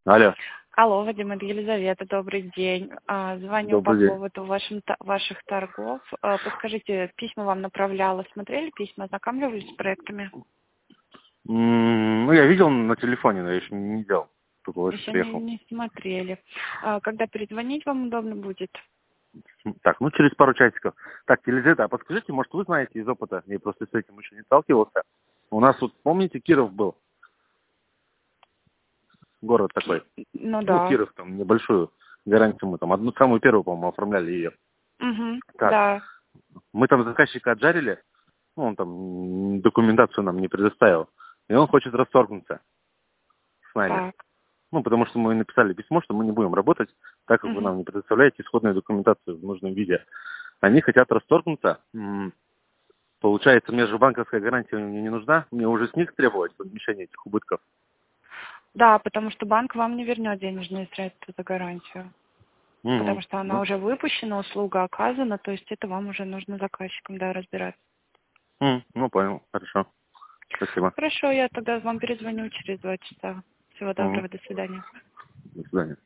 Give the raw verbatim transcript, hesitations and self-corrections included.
Алло. Алло, Вадим, это Елизавета, добрый день. А, Звоню по Добрый день. поводу вашим, та- ваших торгов. А, Подскажите, письма вам направляла, смотрели письма, ознакомливались с проектами? М, Ну, я видел на телефоне, но я еще не делал. Только вот Еще не, приехал. не смотрели. А, Когда перезвонить вам удобно будет? Так, ну через пару часиков. Так, Елизавета, а подскажите, может, вы знаете из опыта, я просто с этим еще не сталкивался. У нас вот, помните, Киров был, город такой. Ну Ну, да. Киров там, небольшую гарантию мы там, одну самую первую, по-моему, оформляли ее. Угу, Так, да. мы там заказчика отжарили, ну, он там м, документацию нам не предоставил, и он хочет расторгнуться с нами. Так. Ну, потому что мы написали письмо, что мы не будем работать, так как вы Угу. нам не предоставляете исходную документацию в нужном виде. Они хотят расторгнуться. М, Получается, мне же банковская гарантия мне не нужна. Мне уже с них требовать возмещение этих убытков. Да, потому что банк вам не вернет денежные средства за гарантию. Потому Мгм. что она Ну, уже выпущена, услуга оказана, то есть это вам уже нужно заказчикам, да, разбираться. м, ну, понял. Хорошо. Спасибо. Хорошо, я тогда вам перезвоню через два часа. Всего Мгм. доброго, до свидания. До свидания.